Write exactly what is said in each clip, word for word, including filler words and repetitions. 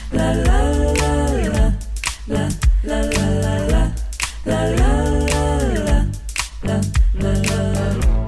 La la la la. La la la la la. La la la la. La la la la.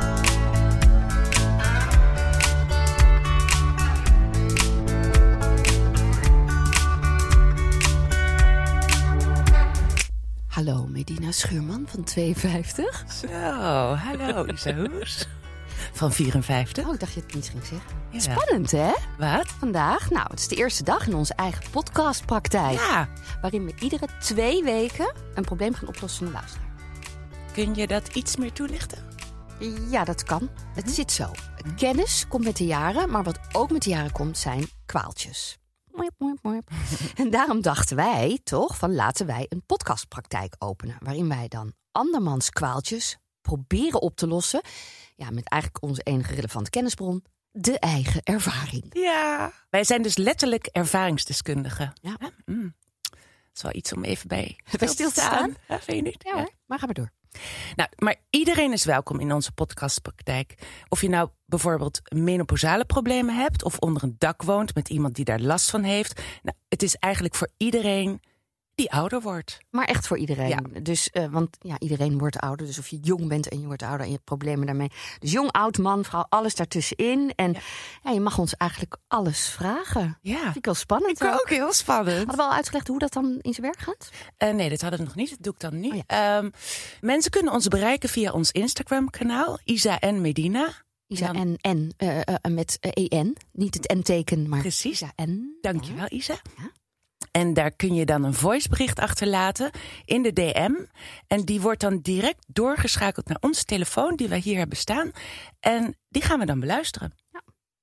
Hallo, Medina Schuurman van tweeënvijftig. Zo, hallo Isa Hoes van vierenvijftig. Oh, ik dacht je het niet ging zeggen. Ja. Spannend, hè? Wat? Vandaag, nou, het is de eerste dag in onze eigen podcastpraktijk. Ja. Waarin we iedere twee weken een probleem gaan oplossen van de luisteraar. Kun je dat iets meer toelichten? Ja, dat kan. Het zit zo. Kennis komt met de jaren, maar wat ook met de jaren komt zijn kwaaltjes. Moip, moip, moip. En daarom dachten wij toch van laten wij een podcastpraktijk openen. Waarin wij dan andermans kwaaltjes proberen op te lossen. Ja, met eigenlijk onze enige relevante kennisbron, de eigen ervaring. Ja. Wij zijn dus letterlijk ervaringsdeskundigen. Ja. Mm. Dat is wel iets om even bij Bij stil te staan. Ja, vind je niet? Ja, hoor, maar ga maar door. Nou, maar iedereen is welkom in onze podcastpraktijk. Of je nou bijvoorbeeld menopausale problemen hebt of onder een dak woont met iemand die daar last van heeft. Nou, het is eigenlijk voor iedereen die ouder wordt. Maar echt voor iedereen. Ja. Dus, uh, want ja, iedereen wordt ouder. Dus of je jong bent en je wordt ouder en je hebt problemen daarmee. Dus jong, oud, man, vrouw, alles daartussenin. En ja. Ja, je mag ons eigenlijk alles vragen. Ja. Vind ik wel spannend. Ik ook heel spannend. Hadden we al uitgelegd hoe dat dan in zijn werk gaat? Uh, nee, dat hadden we nog niet. Dat doe ik dan nu. Oh ja. um, mensen kunnen ons bereiken via ons Instagram-kanaal. Isa en Medina. Isa en en uh, uh, met uh, en. Niet het en-teken, maar precies. Isa en. Dankjewel, ja. Isa. Ja. En daar kun je dan een voicebericht achterlaten in de D M. En die wordt dan direct doorgeschakeld naar onze telefoon die wij hier hebben staan. En die gaan we dan beluisteren. Ja.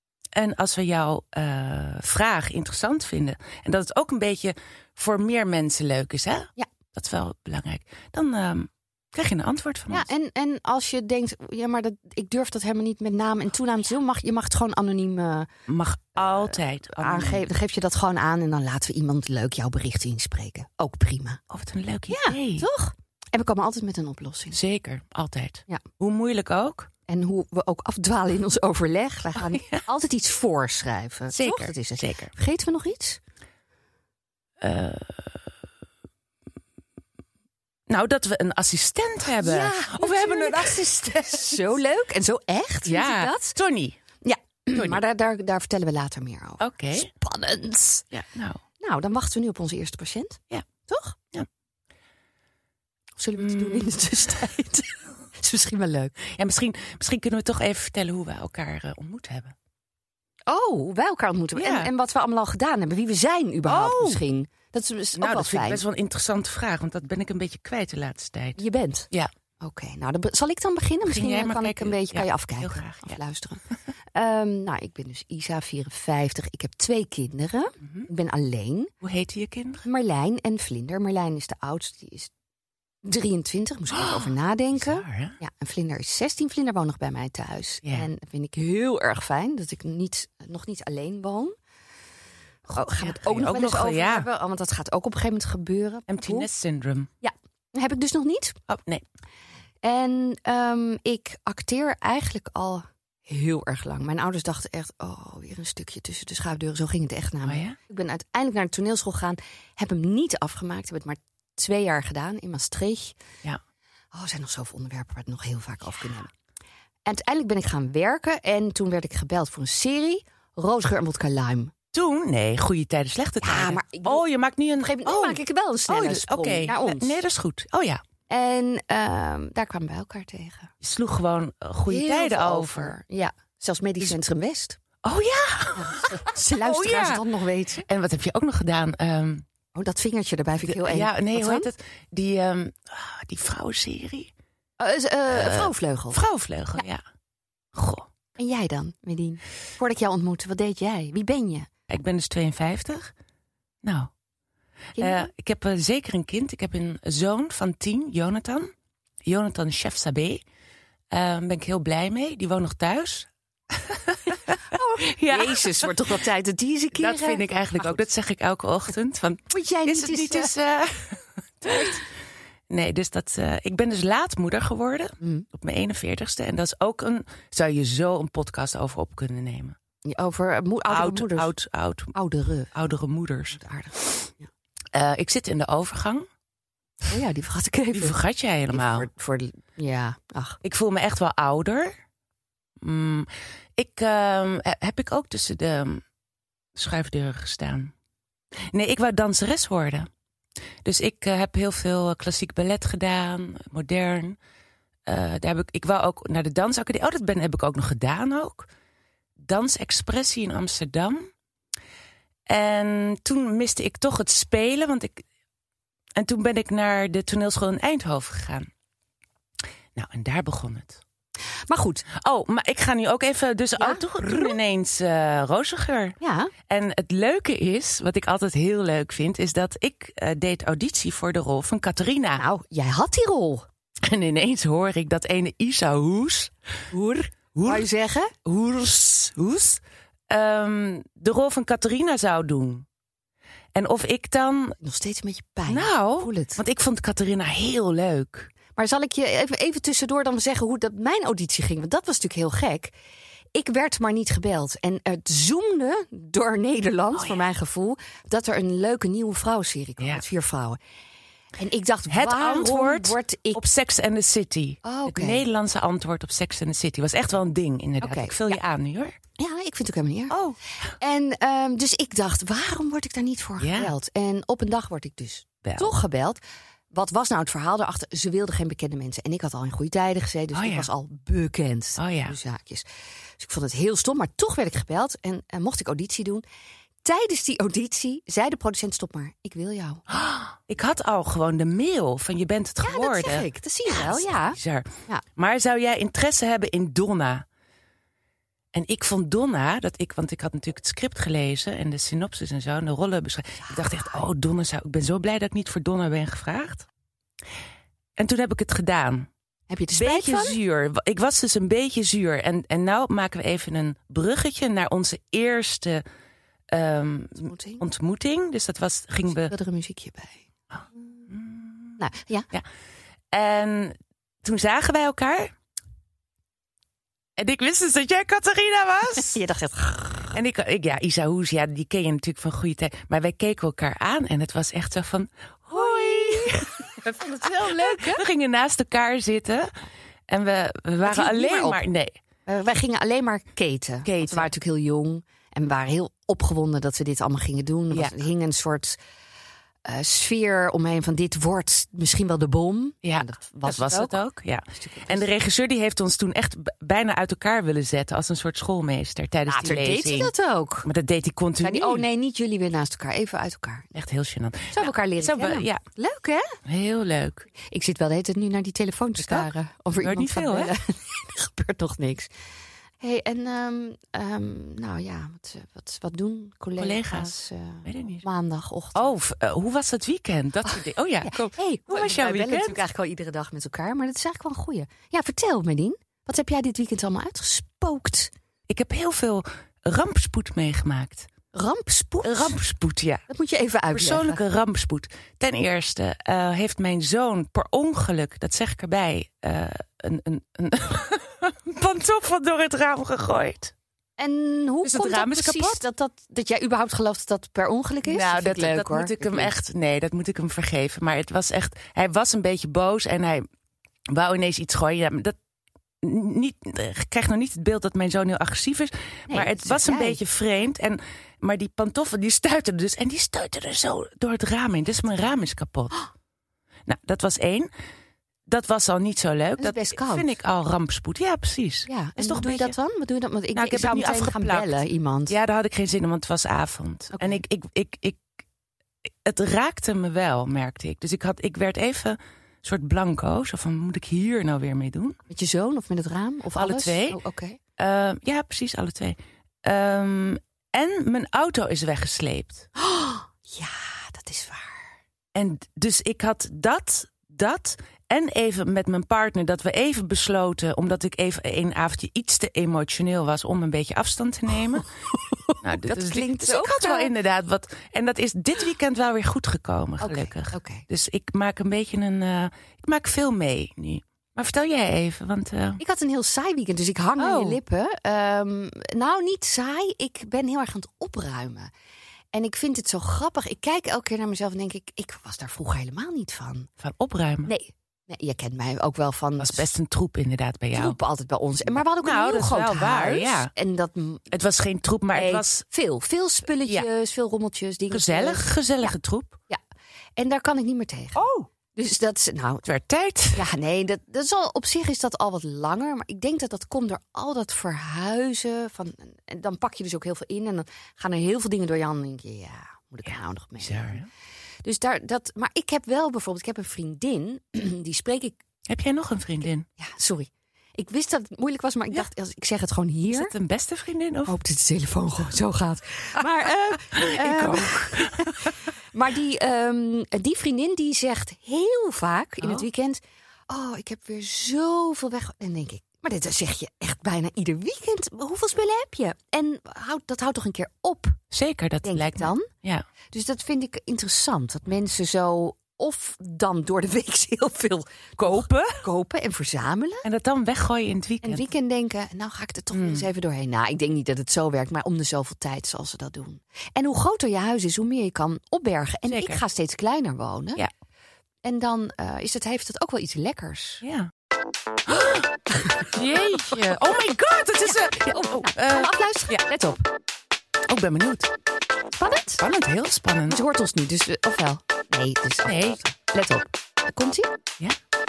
En als we jouw uh, vraag interessant vinden, en dat het ook een beetje voor meer mensen leuk is, hè? Ja. Dat is wel belangrijk. Dan uh, krijg je een antwoord van ja, ons. En, en als je denkt, ja, maar dat, ik durf dat helemaal niet met naam en toenaam te doen. Mag, je mag het gewoon anoniem uh, Mag altijd uh, aangeven. Dan geef je dat gewoon aan en dan laten we iemand leuk jouw berichten inspreken. Ook prima. Oh, wat een leuk Ja, idee. toch? En we komen altijd met een oplossing. Zeker, altijd. Ja. Hoe moeilijk ook. En hoe we ook afdwalen in ons overleg. Wij gaan oh, ja. altijd iets voorschrijven. Zeker, toch? Dat is het. Zeker. Vergeten we nog iets? Uh... Nou, dat we een assistent hebben. Ja, of we hebben een assistent. Zo leuk en zo echt. Ja, vind ik dat? Tony. Ja, Tony. Maar daar, daar, daar vertellen we later meer over. Oké. Okay. Spannend. Ja, nou. nou, dan wachten we nu op onze eerste patiënt. Ja. Toch? Ja. Of zullen we het mm. doen in de tussentijd? Dat is misschien wel leuk. Ja, misschien, misschien kunnen we toch even vertellen hoe we elkaar uh, ontmoet hebben. Oh, hoe wij elkaar ontmoeten. Ja. En, en wat we allemaal al gedaan hebben. Wie we zijn überhaupt oh. misschien. Dat is, is nou, ook wel dat vind fijn. ik best wel een interessante vraag. Want dat ben ik een beetje kwijt de laatste tijd. Je bent? Ja. Oké, okay, nou dan zal ik dan beginnen. Misschien jij kan kijken. ik een beetje ja, kan je afkijken. Heel graag, of ja. luisteren. um, nou, ik ben dus Isa, vierenvijftig. Ik heb twee kinderen. Mm-hmm. Ik ben alleen. Hoe heten je kinderen? Marlijn en Vlinder. Marlijn is de oudste. Die is drieëntwintig. Moest ik even oh, over nadenken. Bizar, hè? Ja, en Vlinder is zestien. Vlinder woont nog bij mij thuis. Ja. En dat vind ik heel erg fijn. Dat ik niet, nog niet alleen woon. Oh, gaan we ja, het ook nog ook wel eens nog, over ja. hebben? Want dat gaat ook op een gegeven moment gebeuren. Empty Hoe? nest syndrome. Ja, dat heb ik dus nog niet. Oh, nee. En um, ik acteer eigenlijk al heel erg lang. Mijn ouders dachten echt, oh, weer een stukje tussen de schuifdeuren. Zo ging het echt namelijk. Oh, ja? Ik ben uiteindelijk naar de toneelschool gegaan. Heb hem niet afgemaakt. Heb het maar twee jaar gedaan in Maastricht. Ja. Oh, er zijn nog zoveel onderwerpen waar we het nog heel vaak over kunnen hebben. En uiteindelijk ben ik gaan werken. En toen werd ik gebeld voor een serie. Roosgeur en Wodka Lime. Toen? Nee, goede tijden, slechte ja, tijden. Maar ik bedoel, oh, je maakt nu een... Op een gegeven moment oh. maak ik wel een snelle oh, sprong okay. naar ons. Nee, dat is goed. Oh ja. En um, daar kwamen wij elkaar tegen. Je sloeg gewoon goede heel tijden over. over. Ja, zelfs Medisch Centrum West. Oh ja! ja ze luisteraars oh, ja. dat nog weten. En wat heb je ook nog gedaan? Um, oh, dat vingertje daarbij vind ik heel eng. Ja, nee, wat hoe dan? heet het? Die, um, die vrouwenserie. Uh, uh, uh, uh, Vrouwvleugel. Vrouwvleugel, ja. ja. Goh. En jij dan, Medine? Voordat ik jou ontmoette, wat deed jij? Wie ben je? Ik ben dus tweeënvijftig. Nou, uh, ik heb uh, zeker een kind. Ik heb een zoon van tien, Jonathan. Jonathan Chef Sabé. Daar uh, ben ik heel blij mee. Die woont nog thuis. Oh, ja. Jezus, wordt toch wel tijd dat die eens een keer... Dat vind ik eigenlijk ook. Dat zeg ik elke ochtend. Van, moet jij niet is het niet eens... Uh, nee, dus dat... Uh, ik ben dus laat moeder geworden. Mm. Op mijn eenenveertigste. En dat is ook een... Zou je zo een podcast over op kunnen nemen. Over mo- oudere oud, moeders. oud, oud, Oudere. oudere moeders. Aardig. Ja. Uh, ik zit in de overgang. Oh ja, die vergat ik even. Die vergat jij helemaal. Voor, voor de, ja, ach. Ik voel me echt wel ouder. Mm, ik uh, heb ik ook tussen de schuifdeuren gestaan. Nee, ik wou danseres worden. Dus ik uh, heb heel veel klassiek ballet gedaan, modern. Uh, daar heb ik, ik wou ook naar de dansacademie. Oh, dat ben, heb ik ook nog gedaan ook. Dansexpressie in Amsterdam. En toen miste ik toch het spelen, want ik. En toen ben ik naar de toneelschool in Eindhoven gegaan. Nou, en daar begon het. Maar goed. Oh, maar ik ga nu ook even. Dus ja? oh, toch toen ineens uh, Rozengeur. Ja. En het leuke is, wat ik altijd heel leuk vind, is dat ik uh, deed auditie voor de rol van Catharina. Nou, jij had die rol. En ineens hoor ik dat ene Isa Hoes. Hoer. Hoer. Wou je zeggen? Hoers. Hoes. Um, de rol van Catharina zou doen. En of ik dan. Nog steeds een beetje pijn. Nou, voel het. Want ik vond Catharina heel leuk. Maar zal ik je even, even tussendoor dan zeggen hoe dat mijn auditie ging? Want dat was natuurlijk heel gek. Ik werd maar niet gebeld. En het zoomde door Nederland, oh, ja. voor mijn gevoel, dat er een leuke nieuwe vrouwenserie kwam. Ja. Met vier vrouwen. En ik dacht, het antwoord word ik... op Sex and the City. Oh, okay. Het Nederlandse antwoord op Sex and the City. Was echt wel een ding, inderdaad. Okay. Ik vul je ja. aan nu, hoor. Ja, ik vind het ook helemaal niet erg. Oh. En um, dus ik dacht, waarom word ik daar niet voor gebeld? Ja. En op een dag word ik dus Bel. toch gebeld. Wat was nou het verhaal daarachter? Ze wilden geen bekende mensen. En ik had al in goede tijden gezeten, dus oh, ik ja. was al bekend. Oh, ja. Dus zaakjes. Dus ik vond het heel stom, maar toch werd ik gebeld. En, en mocht ik auditie doen. Tijdens die auditie zei de producent, stop maar, ik wil jou. Oh, ik had al gewoon de mail van je bent het ja, geworden. Ja, dat zeg ik. Dat zie je wel, ja. Bizar. Ja. Maar zou jij interesse hebben in Donna? En ik vond Donna, dat ik, want ik had natuurlijk het script gelezen en de synopsis en zo, en de rollen beschreven. Ja. Ik dacht echt, oh Donna zou, ik ben zo blij dat ik niet voor Donna ben gevraagd. En toen heb ik het gedaan. Heb je het spijt beetje van? zuur. Ik was dus een beetje zuur. En, en nou maken we even een bruggetje naar onze eerste um, ontmoeting. ontmoeting. Dus dat was, ging we. Ik er een muziekje bij. Oh. Mm. Nou, ja. ja. En toen zagen wij elkaar. En ik wist dus dat jij Catharina was. Je dacht echt. En ik, ik ja, Isa Hoes, ja, die ken je natuurlijk van goede tijd. Maar wij keken elkaar aan en het was echt zo van, hoi. We vonden het heel leuk, hè? We gingen naast elkaar zitten en we, we waren alleen maar, nee. Uh, wij gingen alleen maar keten. keten. We waren natuurlijk heel jong en we waren heel opgewonden dat we dit allemaal gingen doen. Er, was, ja. er hing een soort uh, sfeer omheen van dit wordt misschien wel de bom. Ja, en dat was, dat het, was ook. het ook. Ja. En de regisseur die heeft ons toen echt b- bijna uit elkaar willen zetten als een soort schoolmeester tijdens Later die lezing. deed hij dat ook. Maar dat deed hij continu. Die, oh nee, niet jullie weer naast elkaar, even uit elkaar. Echt heel gênant. Zo ja, elkaar leren zo kennen. We, ja. Leuk, hè? Heel leuk. Ik zit wel de hele tijd nu naar die telefoon te staren. Of er iemand niet veel, hè? Er gebeurt nog niks. Hey, en um, um, nou ja, wat, wat, wat doen collega's, collega's uh, weet ik niet. maandagochtend? Oh, uh, hoe was het weekend? Dat oh, oh ja, ja. Kom. Hey, hoe was jouw weekend? We bellen natuurlijk eigenlijk al iedere dag met elkaar, maar dat is eigenlijk wel een goeie. Ja, vertel Medien, wat heb jij dit weekend allemaal uitgespookt? Ik heb heel veel rampspoed meegemaakt. Rampspoed? Rampspoed, ja. Dat moet je even uitleggen. Persoonlijke rampspoed. Ten eerste uh, heeft mijn zoon per ongeluk, dat zeg ik erbij, uh, een, een, een pantoffel door het raam gegooid. En hoe dus komt het raam dat is precies kapot? Dat, dat, dat jij überhaupt gelooft dat dat per ongeluk is? Nou, dat, leuk, dat hoor. moet ik hem echt. Nee, dat moet ik hem vergeven. Maar het was echt. Hij was een beetje boos en hij wou ineens iets gooien. Ja, dat, niet, ik krijg nog niet het beeld dat mijn zoon heel agressief is. Nee, maar het was een jij. beetje vreemd. En, maar die pantoffel die stuitte dus. En die stuitte er zo door het raam in. Dus mijn raam is kapot. Oh. Nou, dat was één. Dat was al niet zo leuk. Dat, is best dat koud. vind ik al rampspoed. Ja, precies. Ja, en is toch doe je dat dan? Wat doe je dat? Want ik, nou, ik, ik ik zou heb het nu meteen gaan bellen iemand. Ja, daar had ik geen zin in, want het was avond. Okay. En ik, ik, ik, ik, het raakte me wel, merkte ik. Dus ik, had, ik werd even een soort blanco. Zo van, moet ik hier nou weer mee doen? Met je zoon of met het raam? Of alle alles? twee. Oh, okay. uh, ja, precies, alle twee. Um, en mijn auto is weggesleept. Oh, ja, dat is waar. En dus ik had dat, dat... En even met mijn partner dat we even besloten, omdat ik even een avondje iets te emotioneel was, om een beetje afstand te nemen. Oh, nou, dat dus klinkt dus zo. Ik had wel inderdaad wat. En dat is dit weekend wel weer goed gekomen, gelukkig. Okay, okay. Dus ik maak een beetje een. Uh, ik maak veel mee nu. Maar vertel jij even, want... Uh... Ik had een heel saai weekend, dus ik hang oh. aan je lippen. Um, nou, niet saai. Ik ben heel erg aan het opruimen. En ik vind het zo grappig. Ik kijk elke keer naar mezelf en denk ik... ik was daar vroeger helemaal niet van. Van opruimen? Nee. nee je kent mij ook wel van... Het was best een troep inderdaad bij jou. Troep altijd bij ons. Maar we hadden ook nou, een heel groot huis. Waar, ja. En dat... Het was geen troep, maar nee, het was... Veel. Veel spulletjes, ja. veel rommeltjes. Dingetjes. Gezellig, gezellige ja. troep. Ja. En daar kan ik niet meer tegen. Oh. Dus dat is, nou... Het werd tijd. Ja, nee, dat, dat is al, op zich is dat al wat langer. Maar ik denk dat dat komt door al dat verhuizen. Van, en dan pak je dus ook heel veel in. En dan gaan er heel veel dingen door je handen. En denk je, ja, moet ik er ja, nou nog mee? Bizar, dus daar, dat, maar ik heb wel bijvoorbeeld, ik heb een vriendin. Die spreek ik... Heb jij nog een vriendin? Ja, sorry. Ik wist dat het moeilijk was, maar ik ja. dacht, als ik zeg het gewoon hier. Is dat een beste vriendin? Of? Ik hoop dat de telefoon gewoon zo gaat. Maar, uh, uh, ik ook. Maar die, um, die vriendin die zegt heel vaak in oh. het weekend... Oh, ik heb weer zoveel weg. En dan denk ik, maar dit zeg je echt bijna ieder weekend. Hoeveel spullen heb je? En houd, dat houdt toch een keer op? Zeker, dat denk lijkt ik dan. Ja. Dus dat vind ik interessant. Dat mensen zo... Of dan door de week heel veel kopen, kopen en verzamelen. En dat dan weggooien in het weekend. En het weekend denken, nou ga ik er toch mm. eens even doorheen. Nou, ik denk niet dat het zo werkt, maar om de zoveel tijd zal ze dat doen. En hoe groter je huis is, hoe meer je kan opbergen. En Zeker. Ik ga steeds kleiner wonen. Ja. En dan uh, is het, heeft het ook wel iets lekkers. Ja. Jeetje. Oh my god, het is... Ja. Uh, ja, oh, oh, uh, afluisteren, ja. Let op. Oh, ik ben benieuwd. Spannend? Spannend, heel spannend. Ze hoort ons niet, dus uh, ofwel. Nee, dus nee. Let op. Komt-ie? Ja.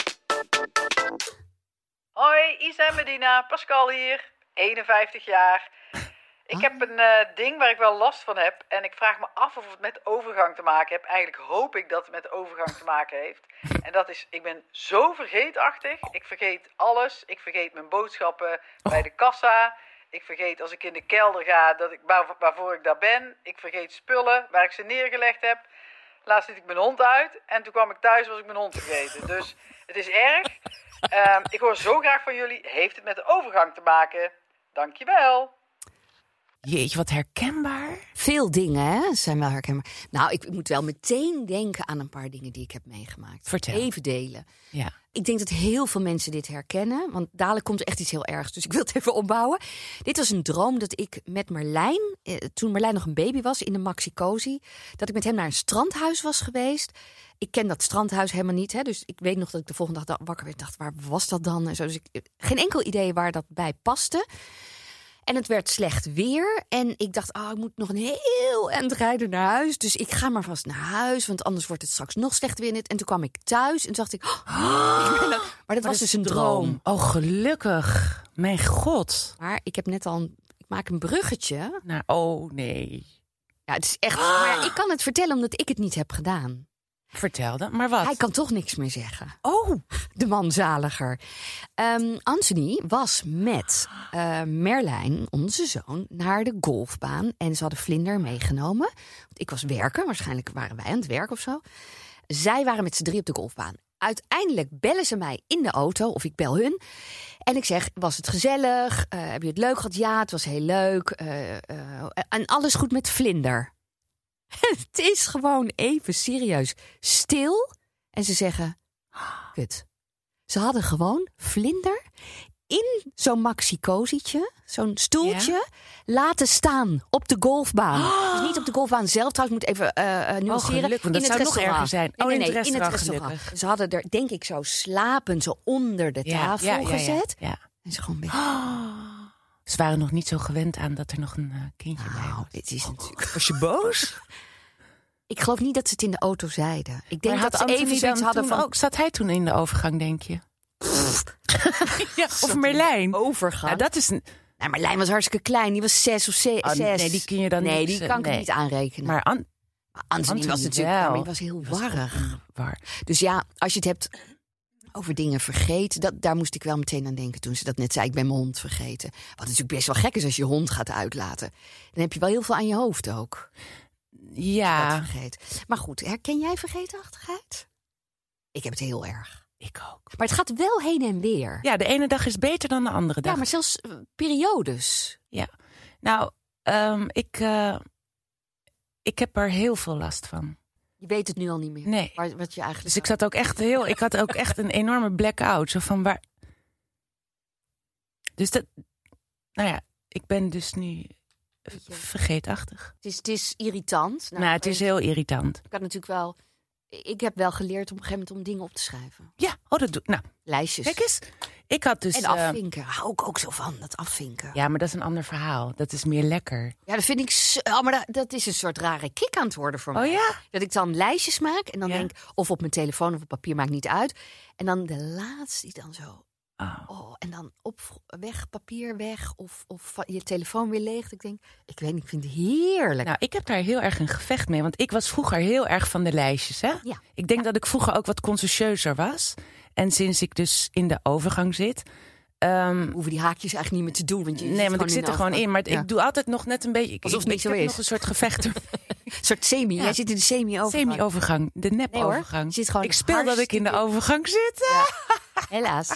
Hoi, Isa en Medina. Pascal hier. eenenvijftig jaar. Ik ah. heb een uh, ding waar ik wel last van heb. En ik vraag me af of het met overgang te maken heeft. Eigenlijk hoop ik dat het met overgang te maken heeft. En dat is, ik ben zo vergeetachtig. Ik vergeet alles. Ik vergeet mijn boodschappen oh. bij de kassa. Ik vergeet als ik in de kelder ga dat ik, waar, waarvoor ik daar ben. Ik vergeet spullen waar ik ze neergelegd heb. Laatst liet ik mijn hond uit en toen kwam ik thuis was ik mijn hond vergeten. Dus het is erg. Um, ik hoor zo graag van jullie. Heeft het met de overgang te maken? Dankjewel. Jeetje, wat herkenbaar. Veel dingen, hè, zijn wel herkenbaar. Nou, ik, ik moet wel meteen denken aan een paar dingen die ik heb meegemaakt. Vertel. Even delen. Ja. Ik denk dat heel veel mensen dit herkennen. Want dadelijk komt er echt iets heel ergs. Dus ik wil het even opbouwen. Dit was een droom dat ik met Marlijn... Eh, toen Marlijn nog een baby was in de Maxi Cozy... dat ik met hem naar een strandhuis was geweest. Ik ken dat strandhuis helemaal niet. Hè, dus ik weet nog dat ik de volgende dag wakker werd. Dacht, waar was dat dan? En zo. Dus ik, geen enkel idee waar dat bij paste. En het werd slecht weer. En ik dacht, oh, ik moet nog een heel eind rijden naar huis. Dus ik ga maar vast naar huis. Want anders wordt het straks nog slechter weer. En toen kwam ik thuis en toen dacht ik... Oh, ik ben dat... Maar dat was dus een droom. Oh, gelukkig. Mijn god. Maar ik heb net al... Een... Ik maak een bruggetje. Nou, oh, nee. Ja, het is echt... Ah. Maar ja, ik kan het vertellen omdat ik het niet heb gedaan. Vertel dan, maar wat? Hij kan toch niks meer zeggen. Oh, de man zaliger. Um, Anthony was met uh, Merlijn, onze zoon, naar de golfbaan. En ze hadden Vlinder meegenomen. Want ik was werken, waarschijnlijk waren wij aan het werk of zo. Zij waren met z'n drie op de golfbaan. Uiteindelijk bellen ze mij in de auto, of ik bel hun. En ik zeg, was het gezellig? Uh, heb je het leuk gehad? Ja, het was heel leuk. Uh, uh, en alles goed met Vlinder. Het is gewoon even serieus stil. En ze zeggen, kut. Ze hadden gewoon Vlinder in zo'n maxi-cozietje, zo'n stoeltje, ja? laten staan op de golfbaan. Oh. Dus niet op de golfbaan zelf, trouwens, moet even uh, nuanceren. Oh, gelukkig, want dat in zou het nog erger zijn. Nee, oh, nee, nee, in het in restaurant, het restaurant. Ze hadden er, denk ik, zo slapend, zo onder de ja, tafel ja, ja, gezet. Ja, ja. En ze gewoon beetje... Oh. Ze waren nog niet zo gewend aan dat er nog een uh, kindje nou, bij was. Het is natuurlijk... Was je boos? Ik geloof niet dat ze het in de auto zeiden. Ik denk maar dat ze even zoiets hadden van... Ook, zat hij toen in de overgang, denk je? ja, of Merlijn. Overgang. Ja, dat is een... Nou, Merlijn was hartstikke klein. Die was zes of ze- oh, zes. Nee, die kun je dan nee, niet... die kan ik nee. niet aanrekenen. Maar, An- maar Anthony, Anthony was natuurlijk... wel. Maar die was heel die was warrig. War. Dus ja, als je het hebt over dingen vergeten... Dat, daar moest ik wel meteen aan denken toen ze dat net zei. Ik ben mijn hond vergeten. Wat natuurlijk best wel gek is als je hond gaat uitlaten. Dan heb je wel heel veel aan je hoofd ook. Ja. Vergeet. Maar goed, herken jij vergeetachtigheid? Ik heb het heel erg. Ik ook. Maar het gaat wel heen en weer. Ja, de ene dag is beter dan de andere dag. Ja, maar zelfs uh, periodes. Ja. Nou, um, ik, uh, ik heb er heel veel last van. Je weet het nu al niet meer. Nee. Waar, wat je eigenlijk Dus ik zat ook echt heel... Ik had ook echt een enorme blackout. Zo van waar... Dus dat... Nou ja, ik ben dus nu vergeetachtig. Het is, het is irritant. Nou, het is heel irritant. Ik had natuurlijk wel... Ik heb wel geleerd op een gegeven moment om dingen op te schrijven. Ja, oh, dat doe Nou, lijstjes. kijk eens. Ik had dus... En uh, afvinken. Hou ik ook zo van, dat afvinken. Ja, maar dat is een ander verhaal. Dat is meer lekker. Ja, dat vind ik zo... Oh, maar dat, dat is een soort rare kick aan het worden voor Oh mij. ja? Dat ik dan lijstjes maak en dan Ja. denk... Of op mijn telefoon of op papier, maakt niet uit. En dan de laatste die dan zo... Oh. Oh, en dan op weg, papier weg of, of va- je telefoon weer leeg. Ik denk, ik weet niet, ik vind het heerlijk. Nou, ik heb daar heel erg een gevecht mee. Want ik was vroeger heel erg van de lijstjes. Hè? Ja. Ik denk dat ik vroeger ook wat conscientieuzer was. En sinds ik dus in de overgang zit... Um, hoeven die haakjes eigenlijk niet meer te doen. Want je nee, want ik zit er gewoon in. Maar ja. ik doe altijd nog net een beetje... Ik, Alsof het ik, niet zo ik heb is. nog een soort gevecht. Een soort semi. Ja. Jij zit in de semi-overgang. Semi-overgang. De Nee, nep-overgang. hoor. Je zit gewoon ik speel dat ik in de hartstikke- overgang zit. Ja. Helaas.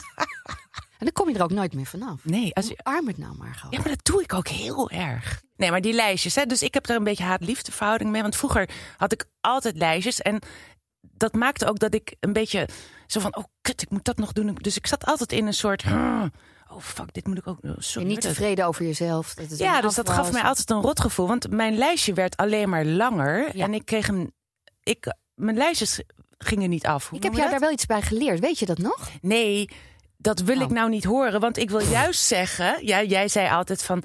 En dan kom je er ook nooit meer vanaf. Nee, als je... Arm het nou maar gewoon. Ja, maar dat doe ik ook heel erg. Nee, maar die lijstjes, hè. Dus ik heb er een beetje haat-liefde verhouding mee. Want vroeger had ik altijd lijstjes. En dat maakte ook dat ik een beetje zo van... Oh, kut, ik moet dat nog doen. Dus ik zat altijd in een soort... Oh, fuck, dit moet ik ook... Sorry, En niet tevreden over jezelf. Dat het Ja, een dus dat afwas. gaf mij altijd een rotgevoel. Want mijn lijstje werd alleen maar langer. Ja. En ik kreeg een... Ik, mijn lijstjes gingen niet af. Hoe Ik heb noem jou je daar dat? wel iets bij geleerd. Weet je dat nog? Nee, dat wil Oh. ik nou niet horen. Want ik wil juist zeggen... Ja, jij zei altijd van...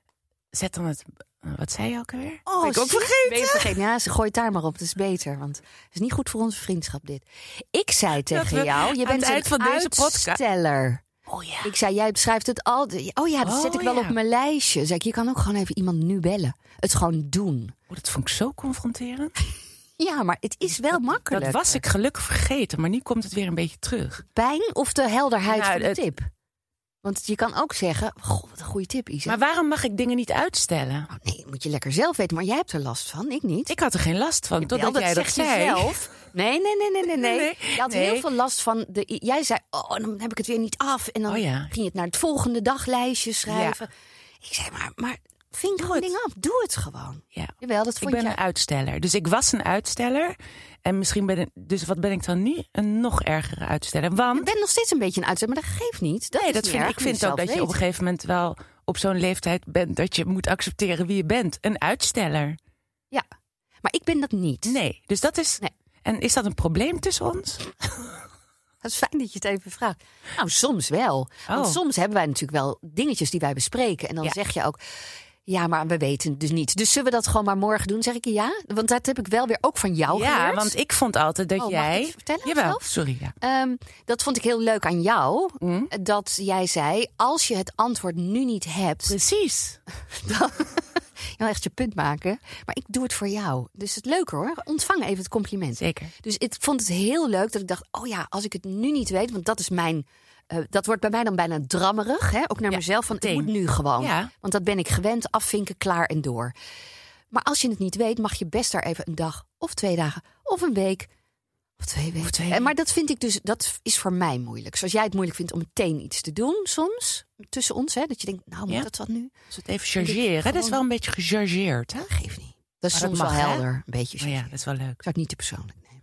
Zet dan het... Wat zei je ook alweer? Oh, ben ik ook zie- vergeten. Ben je vergeten? Ja, ze gooit daar maar op. Dat is beter. Want het is niet goed voor onze vriendschap dit. Ik zei tegen we jou, je aan bent het eind een van deze podcast- uitsteller. Oh ja. Ik zei, jij beschrijft het al. Oh ja, dat Oh, zet ik wel ja. op mijn lijstje. Zeg ik, je kan ook gewoon even iemand nu bellen. Het gewoon doen. Oh, dat vond ik zo confronterend. Ja, maar het is wel makkelijk. Dat was ik gelukkig vergeten. Maar nu komt het weer een beetje terug. Pijn of de helderheid Nou, van de het- tip? Want je kan ook zeggen, goh, wat een goede tip, Isa. Maar waarom mag ik dingen niet uitstellen? Oh, nee, dat moet je lekker zelf weten. Maar jij hebt er last van, ik niet. Ik had er geen last van, Wel, totdat jij dat zeg je zei. zelf. Nee, nee, nee, nee, nee. nee. Nee, Je had nee. heel veel last van... De, jij zei, oh, dan heb ik het weer niet af. En dan Oh ja. ging je het naar het volgende daglijstje schrijven. Ik zei, maar, maar vink gewoon het. dingen af. Doe het gewoon. Ja. Jawel, dat Ik vond ben jij. een uitsteller. Dus ik was een uitsteller. En misschien ben ik... Dus wat ben ik dan nu? Een nog ergere uitsteller. Je Want... bent nog steeds een beetje een uitzet, maar dat geeft niet. Dat Nee, is dat niet vind, erg, ik moet je vind ook zelf dat je op een weten. gegeven moment wel op zo'n leeftijd bent... dat je moet accepteren wie je bent. Een uitsteller. Ja, maar ik ben dat niet. Nee, dus dat is... Nee. En is dat een probleem tussen ons? Dat is fijn dat je het even vraagt. Nou, soms wel. Want Oh. soms hebben wij natuurlijk wel dingetjes die wij bespreken. En dan Ja. zeg je ook, ja, maar we weten het dus niet. Dus zullen we dat gewoon maar morgen doen? Zeg ik ja? Want dat heb ik wel weer ook van jou Ja, geleerd. want ik vond altijd dat Oh, mag jij... ik het vertellen Jawel, zelf? sorry. Ja. Ehm, dat vond ik heel leuk aan jou. Mm. Dat jij zei, als je het antwoord nu niet hebt... Precies. dan je wil echt je punt maken. Maar ik doe het voor jou. Dus het leuke hoor. Ontvang even het compliment. Zeker. Dus ik vond het heel leuk dat ik dacht... oh ja, als ik het nu niet weet... want dat is mijn... Uh, dat wordt bij mij dan bijna drammerig. Hè? Ook naar Ja, mezelf. Van, het meteen. moet nu gewoon. Ja. Want dat ben ik gewend. Afvinken, klaar en door. Maar als je het niet weet... mag je best daar even een dag of twee dagen... of een week... of twee weken. twee En weken. maar dat vind ik dus... dat is voor mij moeilijk. Zoals jij het moeilijk vindt om meteen iets te doen soms. Tussen ons. Hè? Dat je denkt, nou moet Ja. dat wat nu? Dus het even chargeren. Dat is gewoon- wel een beetje gechargeerd, hè? Geef niet. Dat is Maar dat soms mag, wel hè? helder. Een beetje. Oh ja, chargeren. dat is wel leuk. Ik zou het niet te persoonlijk nemen.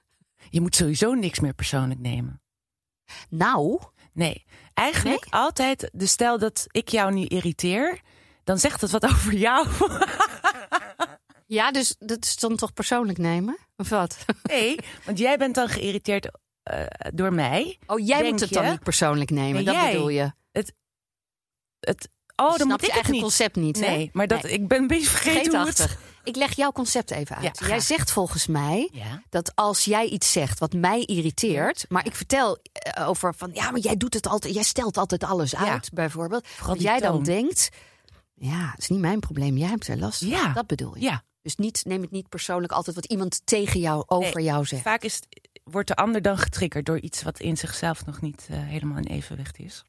Je moet sowieso niks meer persoonlijk nemen. Nou... Nee, eigenlijk altijd... Dus stel dat ik jou nu irriteer... dan zegt dat wat over jou. Ja, dus dat is dan toch persoonlijk nemen? Of wat? Nee, want jij bent dan geïrriteerd uh, door mij. Oh, jij Denk moet het je? dan niet persoonlijk nemen, Nee, dat jij. bedoel je? Het, Snap oh, dan moet je ik het eigen niet. concept niet, hè? Nee, maar dat, Nee. ik ben een beetje vergeten hoe het... Vergeetachtig. Ik leg jouw concept even uit. Ja, jij graag. zegt volgens mij Ja. dat als jij iets zegt wat mij irriteert... maar ik vertel eh, over van... ja, maar jij doet het altijd, jij stelt altijd alles Ja. uit, bijvoorbeeld. Vooral Dat die jij dan toon. denkt... ja, het is niet mijn probleem, jij hebt er last van. Ja. Dat bedoel je. Ja. Dus niet, neem het niet persoonlijk altijd wat iemand tegen jou, over Nee, jou zegt. Vaak is het, wordt de ander dan getriggerd door iets wat in zichzelf nog niet uh, helemaal in evenwicht is.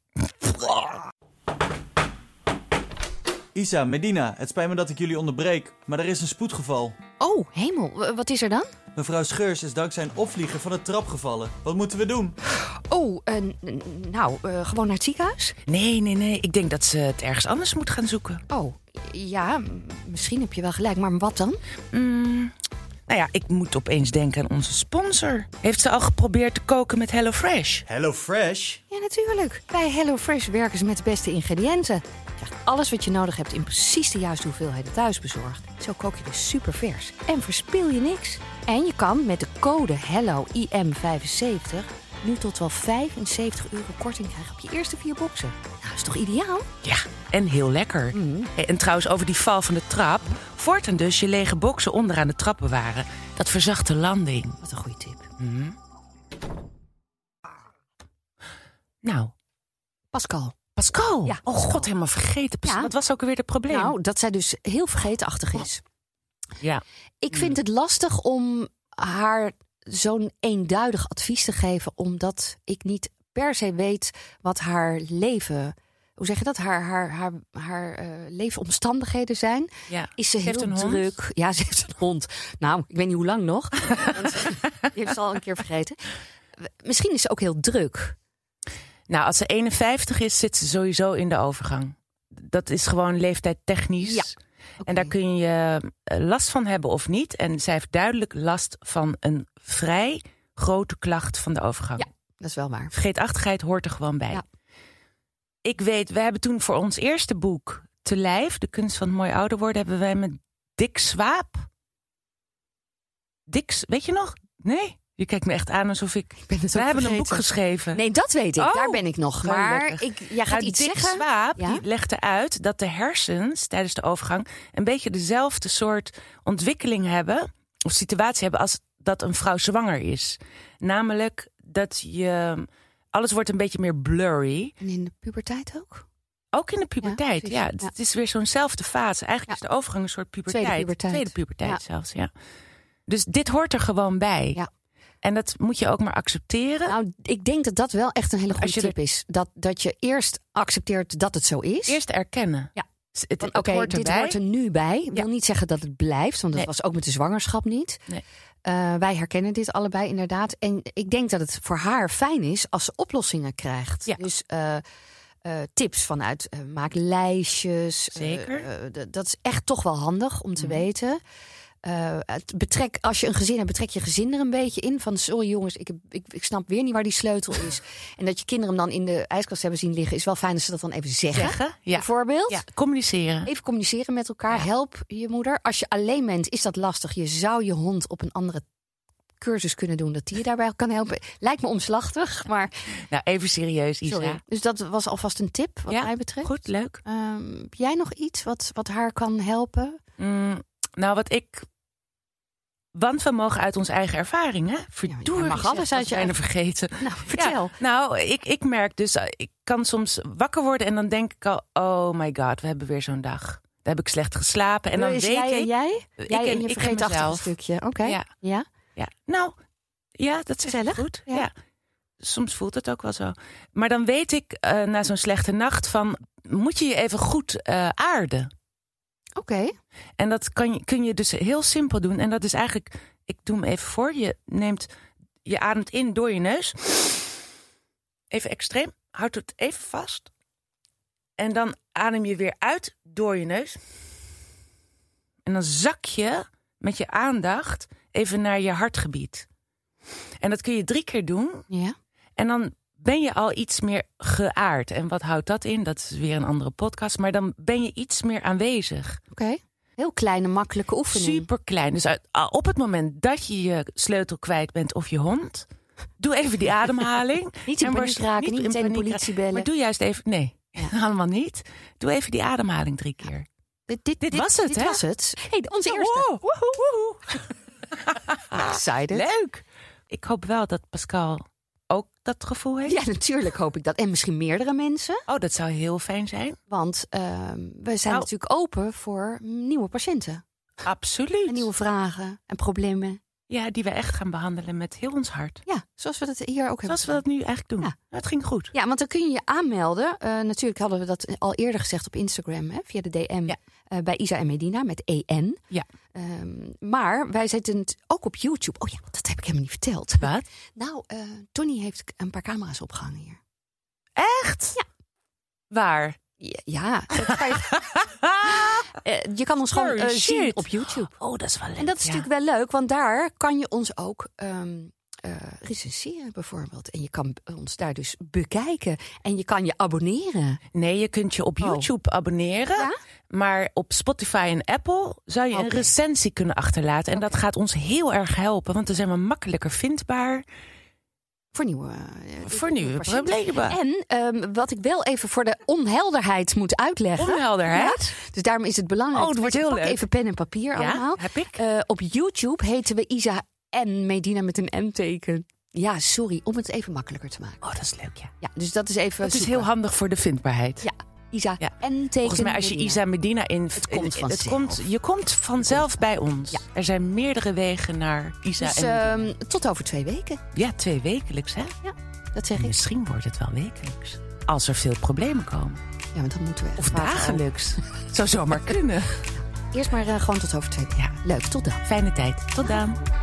Isa, Medina, het spijt me dat ik jullie onderbreek, maar er is een spoedgeval. Oh, hemel, w- wat is er dan? Mevrouw Scheurs is dankzij een opvlieger van de trap gevallen. Wat moeten we doen? Oh, uh, n- n- nou, uh, gewoon naar het ziekenhuis? Nee, nee, nee. Ik denk dat ze het ergens anders moet gaan zoeken. Oh, ja, m- misschien heb je wel gelijk, maar wat dan? Mm, Nou ja, ik moet opeens denken aan onze sponsor. Heeft ze al geprobeerd te koken met HelloFresh? Hello Fresh? Ja, natuurlijk. Bij HelloFresh werken ze met de beste ingrediënten. Je krijgt alles wat je nodig hebt in precies de juiste hoeveelheden thuisbezorgd. Zo kook je dus super vers. En verspil je niks. En je kan met de code Hello I M vijfenzeventig nu tot wel vijfenzeventig euro korting krijgen op je eerste vier boxen. Nou, is toch ideaal? Ja, en heel lekker. Mm. Hey, en trouwens, over die val van de trap. Voortaan dus je lege boxen onderaan de trap bewaren. Dat verzacht de landing. Wat een goede tip. Mm. Nou, Pascal. Pascal. Ja, Oh god, helemaal vergeten. Pas- Ja. Wat was ook alweer het probleem? Nou, dat zij dus heel vergetenachtig is. ja. Ik vind het lastig om haar zo'n eenduidig advies te geven, omdat ik niet per se weet wat haar leven, hoe zeg je dat, haar, haar, haar, haar uh, leefomstandigheden zijn. ja. Is ze, Ze heeft heel een hond? druk? Ja, ze heeft een hond. Nou, ik weet niet hoe lang nog. Want die heeft ze al een keer vergeten. Misschien is ze ook heel druk. Nou, als ze eenenvijftig is, zit ze sowieso in de overgang. Dat is gewoon leeftijdtechnisch. Ja. En daar kun je uh, last van hebben of niet. En zij heeft duidelijk last van een vrij grote klacht van de overgang. Ja. Dat is wel waar. Vergeetachtigheid hoort er gewoon bij. Ja. Ik weet, we hebben toen voor ons eerste boek Te Lijf, De kunst van het mooi ouder worden, hebben wij met Dick Swaap. Dick, weet je nog? Nee? Je kijkt me echt aan alsof ik... Ik ben het we ook hebben een vergeten. boek geschreven. Nee, dat weet ik. Oh, Daar ben ik nog. wel Maar lekker. ik, jij gaat Nou, iets Dick zeggen. Swaap Ja? die legde uit dat de hersens tijdens de overgang een beetje dezelfde soort ontwikkeling hebben, of situatie hebben, als dat een vrouw zwanger is. Namelijk dat je... Alles wordt een beetje meer blurry. En in de puberteit ook? Ook in de puberteit, precies. ja. Ja. Het is weer zo'nzelfde fase. Eigenlijk Ja. is de overgang een soort puberteit. Tweede puberteit. Tweede puberteit Ja. zelfs, ja. Dus dit hoort er gewoon bij. Ja. En dat moet je ook maar accepteren. Nou, ik denk dat dat wel echt een hele goede Als je tip is. Dat, dat je eerst accepteert dat het zo is. Eerst erkennen. Ja. Het, het Van, Oké, hoort dit erbij. hoort er nu bij. Ik wil niet zeggen dat het blijft, want dat Nee. was ook met de zwangerschap niet. Nee. Uh, wij herkennen dit allebei inderdaad. En ik denk dat het voor haar fijn is als ze oplossingen krijgt. Ja. Dus uh, uh, tips vanuit uh, maak lijstjes. Zeker. Uh, uh, d- dat is echt toch wel handig om te Mhm. weten. Uh, het betrek, als je een gezin hebt, betrek je gezin er een beetje in. Van sorry jongens, ik, heb, ik, ik snap weer niet waar die sleutel is. En dat je kinderen hem dan in de ijskast hebben zien liggen, is wel fijn als ze dat dan even zeggen. Zeggen, ja. Bijvoorbeeld. Ja, communiceren. Even communiceren met elkaar. Ja. Help je moeder. Als je alleen bent, is dat lastig. Je zou je hond op een andere cursus kunnen doen, dat die je daarbij kan helpen. Lijkt me omslachtig, maar Nou, even serieus, Isa. sorry. Dus dat was alvast een tip wat Ja, mij betreft. Goed, leuk. Um, heb jij nog iets wat, wat haar kan helpen? Mm, nou, wat ik... Want we mogen uit onze eigen ervaring, hè? Ja, Verdorie, je mag zeg, alles dat uit je bijna eigen- vergeten. Nou, vertel. Ja, nou, ik, ik merk dus, uh, ik kan soms wakker worden en dan denk ik al, oh my god, we hebben weer zo'n dag. Daar heb ik slecht geslapen. En dan Dus weet jij ik... en jij? ik Jij en- en je ik en vergeetachtige mezelf. stukje. Oké. Ja. Ja. Ja, nou, ja, dat is Gezellig, goed. ja. Ja. Soms voelt het ook wel zo. Maar dan weet ik uh, na zo'n slechte nacht van, moet je je even goed uh, aarden. Oké. En dat kan je, kun je dus heel simpel doen. En dat is eigenlijk, ik doe hem even voor. Je neemt, je ademt in door je neus. Even extreem. Houd het even vast. En dan adem je weer uit door je neus. En dan zak je met je aandacht even naar je hartgebied. En dat kun je drie keer doen. Ja. En dan ben je al iets meer geaard. En wat houdt dat in? Dat is weer een andere podcast. Maar dan ben je iets meer aanwezig. Oké. Heel kleine, makkelijke oefening. Super klein. Dus uit- op het moment dat je je sleutel kwijt bent of je hond, doe even die ademhaling. Niet in En paniek worst- raken, niet in meteen de paniek politie raken. bellen. Maar doe juist even, nee, Ja. allemaal niet. Doe even die ademhaling drie keer. Dit, dit, Dit was het, dit hè? was het. Hey, onze eerste. Wow, woehoe, woehoe. Excited. Leuk. Ik hoop wel dat Pascal ook dat gevoel heeft. Ja, natuurlijk hoop ik dat. En misschien meerdere mensen. Oh, dat zou heel fijn zijn. Want uh, we zijn Nou. natuurlijk open voor nieuwe patiënten. Absoluut. En nieuwe vragen en problemen. Ja, die we echt gaan behandelen met heel ons hart. Ja, zoals we dat hier ook hebben Zoals we dat nu eigenlijk doen. Ja. Nou, het ging goed. Ja, want dan kun je je aanmelden. Uh, natuurlijk hadden we dat al eerder gezegd op Instagram, hè, via de D M. Ja. Uh, bij Isa en Medina met E N. Ja. Um, maar wij zetten het ook op YouTube. Oh ja, dat heb ik helemaal niet verteld. Wat? Nou, uh, Tony heeft een paar camera's opgehangen hier. Echt? Ja. Waar? Ja, ja, dat kan je, uh, je kan ons gewoon uh, zien op YouTube. Oh, dat is wel leuk. En dat is ja. natuurlijk wel leuk, want daar kan je ons ook um, uh, recenseren bijvoorbeeld. En je kan ons daar dus bekijken. En je kan je abonneren. Nee, je kunt je op Oh. YouTube abonneren. Ja? Maar op Spotify en Apple zou je Oké. een recensie kunnen achterlaten. En dat gaat ons heel erg helpen, want dan zijn we makkelijker vindbaar. Voor nieuwe, uh, Voor nieuwe patiënten. problemen. En um, wat ik wel even voor de onhelderheid moet uitleggen. Onhelderheid? Ja, dus daarom is het belangrijk. Oh, het wordt dat je heel pak leuk. even pen en papier Ja, allemaal. heb ik. Uh, op YouTube heten we Isa en Medina met een N-teken. Ja, sorry, om het even makkelijker te maken. Oh, dat is leuk, ja. Ja, dus dat is even. Dat is zoeken. heel handig voor de vindbaarheid. Ja, Isa Ja. en teken. Volgens mij als je Medina. Isa Medina in... Het komt in- vanzelf. het komt, je komt vanzelf bij ons. Ja. Er zijn meerdere wegen naar Isa Dus en Medina. um, tot over twee weken. Ja, twee wekelijks, hè? Dat zeg ik. Misschien wordt het wel wekelijks. Als er veel problemen komen. Ja, maar dan moeten we. Of echt wachten. dagelijks. Zou zomaar kunnen. Eerst maar uh, gewoon tot over twee weken. Ja. Leuk, tot dan. Fijne tijd. Tot dan.